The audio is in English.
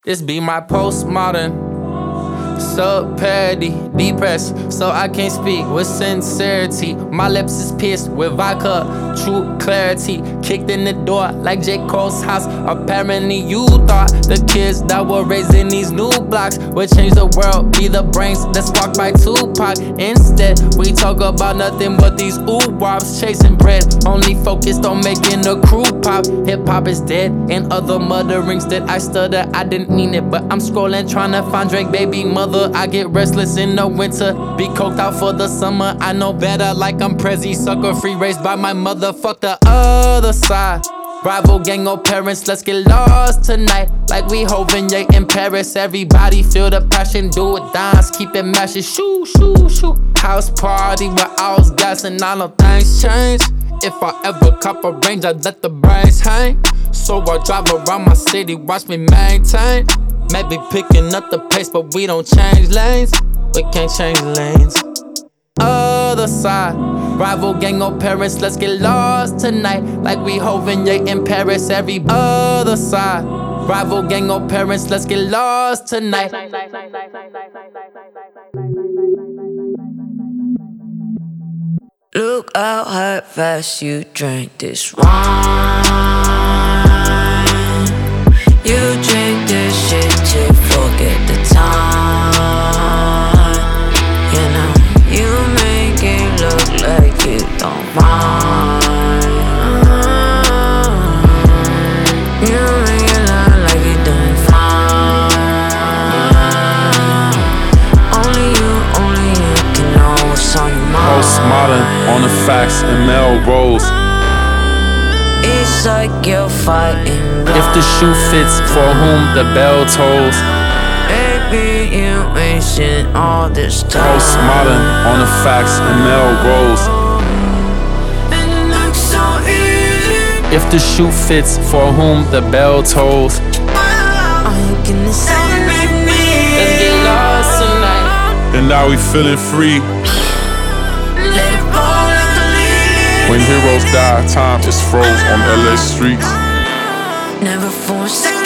This be my postmodern sub-parody, depressed, so I can't speak with sincerity. My lips is pierced with vodka, true clarity. Kicked in the door like J. Cole's house. Apparently you thought the kids that were raised in these new blocks would change the world, be the brains that's walked by Tupac. Instead, we talk about nothing but these ooh-wops, chasing bread, only focused on making the crew pop. Hip-hop is dead, and other mutterings that I stutter, I didn't mean it, but I'm scrolling trying to find Drake baby mother. I get restless in the winter, be coked out for the summer. I know better, like I'm Prezi, sucker free, raised by my mother. Fuck the other side, rival gang or parents, let's get lost tonight. Like we Hoven, yeah, in Paris. Everybody feel the passion, do it, dance, keep it mashing. Shoo, shoo, shoo. House party where I was gassing, all of things change. If I ever cop a range, I let the brains hang. So I drive around my city, watch me maintain. Maybe picking up the pace, but we don't change lanes. We can't change lanes. Other side, rival gang or parents, let's get lost tonight. Like we Hoven, yeah, in Paris. Every other side, rival gang or parents, let's get lost tonight. Look how fast you drank this wine. You drink this shit to forget the time. You know, you make it look like you don't mind. You make it look like you doing fine. Only you can know what's on your mind. Postmodern on the facts and Melrose. It's like you're fighting blind. If the shoe fits, for whom the bell tolls. Baby, you wasting all this time. Postmodern on the facts and Melrose. And it looks so easy. If the shoe fits, for whom the bell tolls. I'm gonna celebrate me. Let's get lost tonight. And now we feeling free. Let it fall like a leaf. When heroes die, time is froze on LA streets. Never for a second.